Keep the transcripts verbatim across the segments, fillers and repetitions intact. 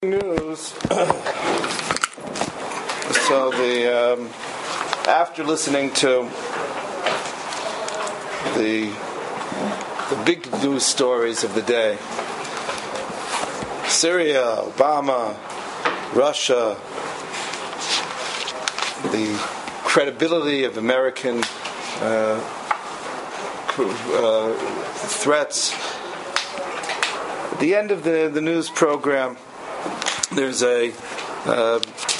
News. So the um, after listening to the the big news stories of the day, Syria, Obama, Russia, the credibility of American uh, uh, threats. At the end of the, the news program, there's a uh,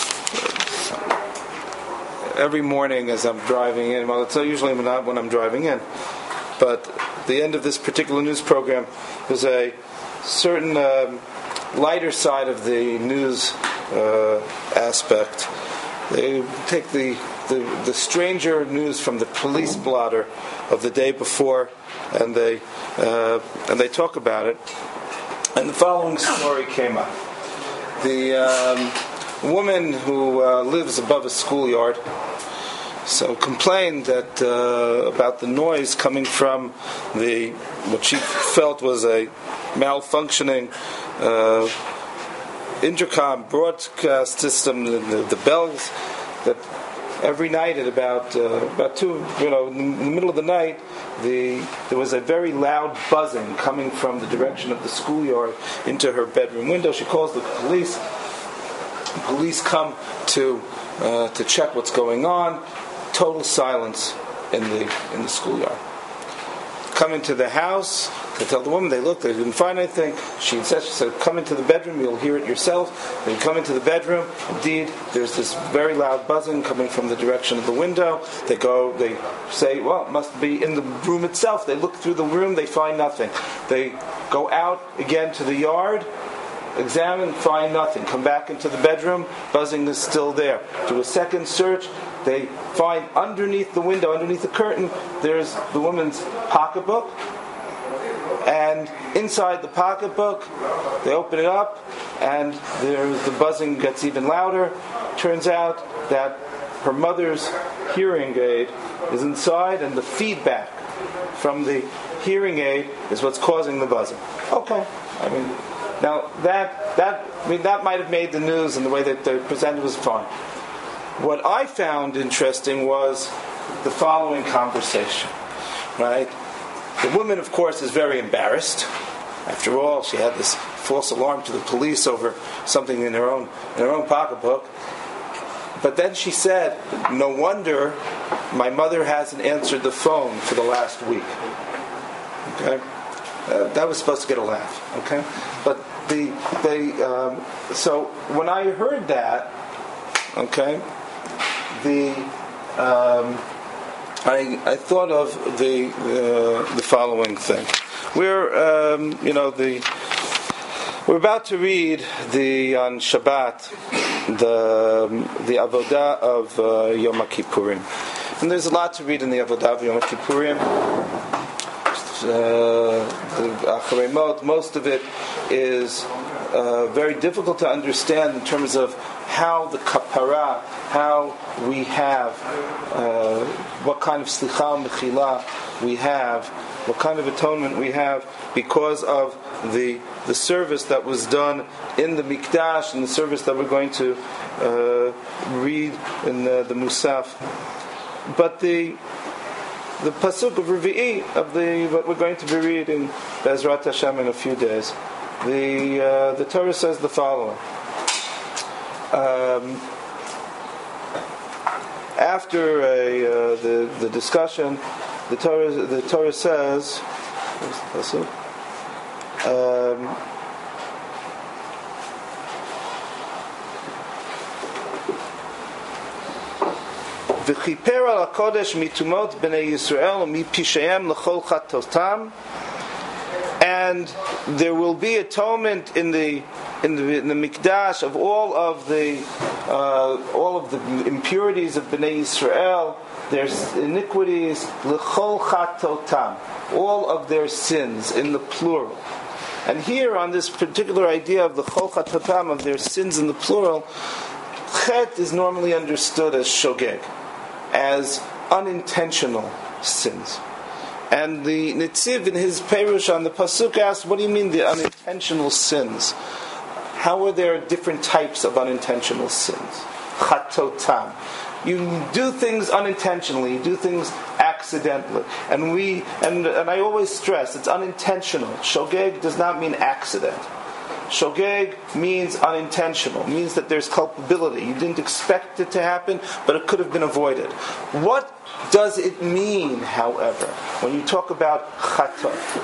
every morning as I'm driving in. Well, it's not usually not when I'm driving in, but at the end of this particular news program, there's a certain um, lighter side of the news uh, aspect. They take the, the the stranger news from the police blotter of the day before, and they uh, and they talk about it. And the following story came up. The um, woman who uh, lives above a schoolyard so complained that uh, about the noise coming from the what she felt was a malfunctioning uh, intercom broadcast system, the, the bells that every night at about uh, about two, you know, in the middle of the night, the there was a very loud buzzing coming from the direction of the schoolyard into her bedroom window. She calls the police. The police come to uh, to check what's going on. Total silence in the in the schoolyard. Come into the house. They tell the woman, they looked, they didn't find anything. She said, she said, come into the bedroom, you'll hear it yourself. They come into the bedroom. Indeed, there's this very loud buzzing coming from the direction of the window. They go, they say, well, it must be in the room itself. They look through the room, they find nothing. They go out again to the yard, examine, find nothing. Come back into the bedroom, buzzing is still there. Do a second search. They find underneath the window, underneath the curtain, there's the woman's pocketbook. And inside the pocketbook, they open it up, and there's the buzzing gets even louder. Turns out that her mother's hearing aid is inside, and the feedback from the hearing aid is what's causing the buzzing. Okay, I mean, now that that I mean that might have made the news, and the way that they presented was fine. What I found interesting was the following conversation, right? The woman, of course, is very embarrassed. After all, she had this false alarm to the police over something in her own in her own pocketbook. But then she said, "No wonder my mother hasn't answered the phone for the last week." Okay, uh, that was supposed to get a laugh. Okay, but the they um, so when I heard that, okay, the. Um, I, I thought of the uh, the following thing. We're um, you know the we're about to read the on Shabbat the the Avodah of uh, Yom Kippurim, and there's a lot to read in the Avodah of Yom Kippurim. Uh, the Acharei Mot, most of it is uh, very difficult to understand in terms of how the kapara, how we have, uh, what kind of slicha mechila we have, what kind of atonement we have because of the the service that was done in the Mikdash and the service that we're going to uh, read in the, the Musaf. But the the pasuk of Revi'i of the what we're going to be reading Be'ezrat Hashem in a few days, the uh, the Torah says the following. Um, after a, uh, the the discussion, the Torah the Torah says, where's the pasuk? Um, V'chiper al hakodesh mitumot b'nei Yisrael mipishayim l'chol chatotam. And there will be atonement in the in the, in the Mikdash of all of the uh, all of the impurities of Bnei Yisrael, their iniquities, l'chol chatotam, all of their sins in the plural. And here on this particular idea of the chol chatotam, of their sins in the plural, chet is normally understood as shogeg, as unintentional sins. And the Nitziv in his Perush on the Pasuk asked, what do you mean the unintentional sins? how are there different types of unintentional sins? Chatotam. You do things unintentionally. You do things accidentally, and we and and I always stress it's unintentional. Shogeg does not mean accident. Shogeg means unintentional. It means that there's culpability. You didn't expect it to happen, but it could have been avoided. What does it mean, however, when you talk about chatot?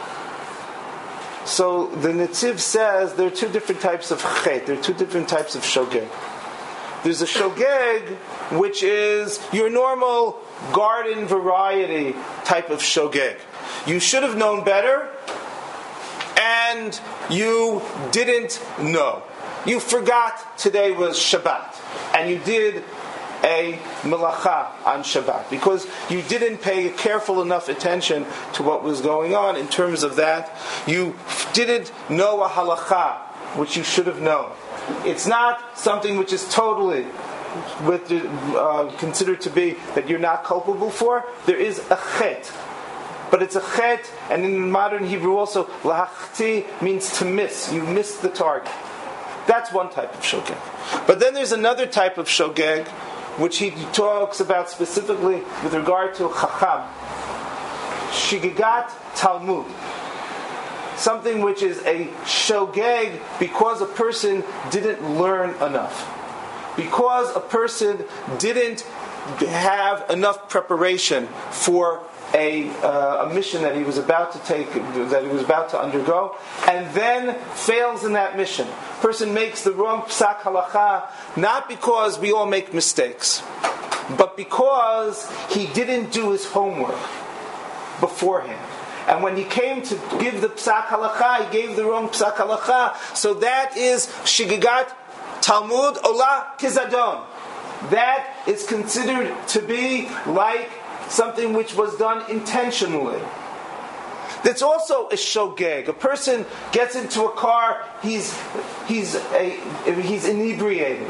So the Netziv says there are two different types of chet. There are two different types of shogeg. There's a shogeg, which is your normal garden variety type of shogeg. You should have known better, and you didn't know. You forgot today was Shabbat, and you did a melacha on Shabbat because you didn't pay careful enough attention to what was going on in terms of that. You didn't know a halacha, which you should have known. It's not something which is totally with, uh, considered to be that you're not culpable for. There is a chet. But it's a chet, and in modern Hebrew also, lahachti means to miss. You missed the target. That's one type of shogeg. But then there's another type of shogeg, which he talks about specifically with regard to chacham. Shigigat Talmud. Something which is a shogeg because a person didn't learn enough. Because a person didn't have enough preparation for A, uh, a mission that he was about to take, that he was about to undergo, and then fails in that mission. Person makes the wrong psak halacha, not because we all make mistakes, but because he didn't do his homework beforehand. And when he came to give the psak halacha, he gave the wrong psak halacha. So that is shigigat Talmud ola kizadon. That is considered to be like something which was done intentionally. That's also a shogeg. A person gets into a car, he's he's a, he's inebriated,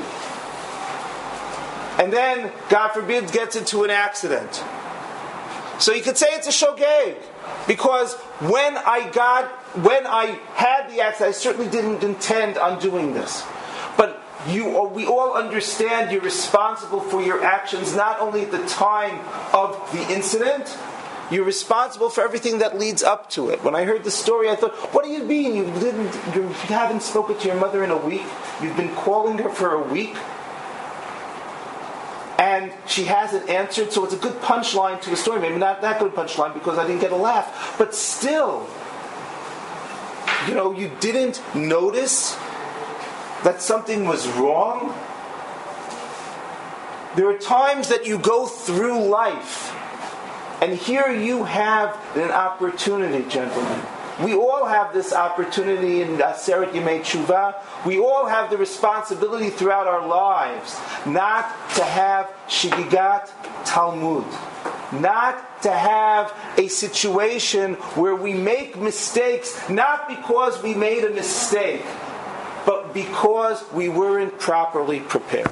and then, God forbid, gets into an accident. So you could say it's a shogeg because when I got when I had the accident, I certainly didn't intend on doing this, but. You, we all understand you're responsible for your actions not only at the time of the incident, you're responsible for everything that leads up to it. When I heard the story, I thought, what do you mean? You didn't, you haven't spoken to your mother in a week? You've been calling her for a week? And she hasn't answered, so it's a good punchline to a story. Maybe not that good punchline because I didn't get a laugh. But still, you know, you didn't notice that something was wrong. There are times that you go through life, and here you have an opportunity, gentlemen. We all have this opportunity in Aseret Yemei Tshuva. We all have the responsibility throughout our lives not to have shigigat Talmud, not to have a situation where we make mistakes, not because we made a mistake, but because we weren't properly prepared.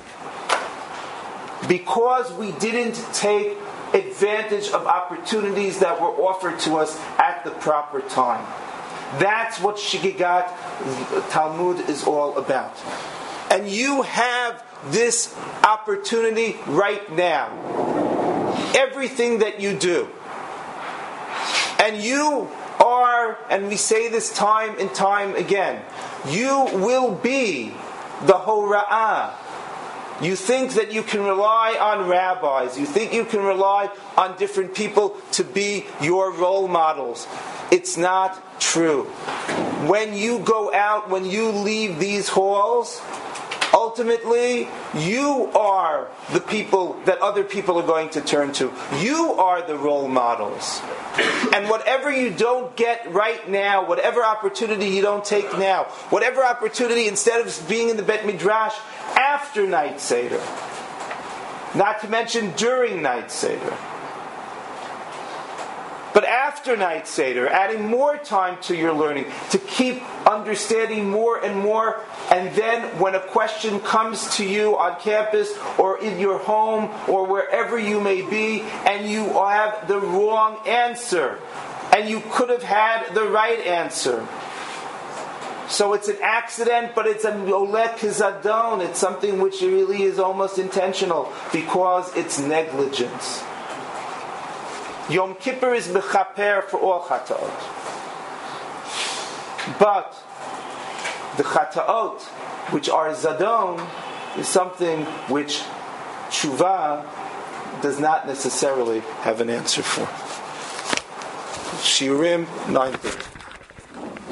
Because we didn't take advantage of opportunities that were offered to us at the proper time. That's what Shigigat Talmud is all about. And you have this opportunity right now. Everything that you do. And you are, and we say this time and time again, you will be the hora'ah. You think that you can rely on rabbis. You think you can rely on different people to be your role models. It's not true. When you go out, when you leave these halls, ultimately, you are the people that other people are going to turn to. You are the role models. And whatever you don't get right now, whatever opportunity you don't take now, whatever opportunity, instead of being in the Bet Midrash after Night Seder, not to mention during Night Seder, but after Night Seder, adding more time to your learning, to keep understanding more and more, and then when a question comes to you on campus or in your home or wherever you may be, and you have the wrong answer, and you could have had the right answer, So it's an accident, but it's an olek kizadon. It's something which really is almost intentional because it's negligence. Yom Kippur is mechaper for all chataot. But the chataot, which are zadon, is something which tshuva does not necessarily have an answer for. Shiurim nine thirty.